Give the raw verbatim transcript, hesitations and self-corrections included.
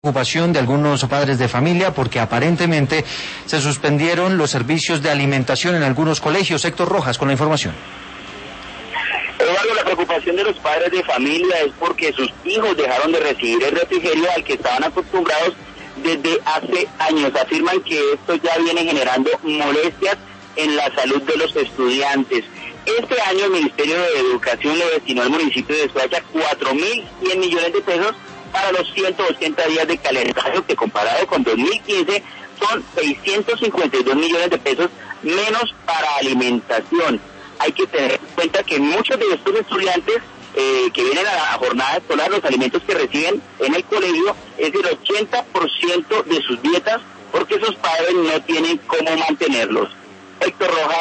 Preocupación de algunos padres de familia porque aparentemente se suspendieron los servicios de alimentación en algunos colegios. Héctor Rojas con la información. Eduardo, la preocupación de los padres de familia es porque sus hijos dejaron de recibir el refrigerio al que estaban acostumbrados desde hace años. Afirman que esto ya viene generando molestias en la salud de los estudiantes. Este año el Ministerio de Educación le destinó al municipio de Soacha cuatro mil cien millones de pesos para los ciento ochenta días de calendario, que comparado con dos mil quince son seiscientos cincuenta y dos millones de pesos menos para alimentación. Hay que tener en cuenta que muchos de estos estudiantes eh, que vienen a la jornada escolar, los alimentos que reciben en el colegio es el ochenta por ciento de sus dietas, porque sus padres no tienen cómo mantenerlos. Héctor Rojas.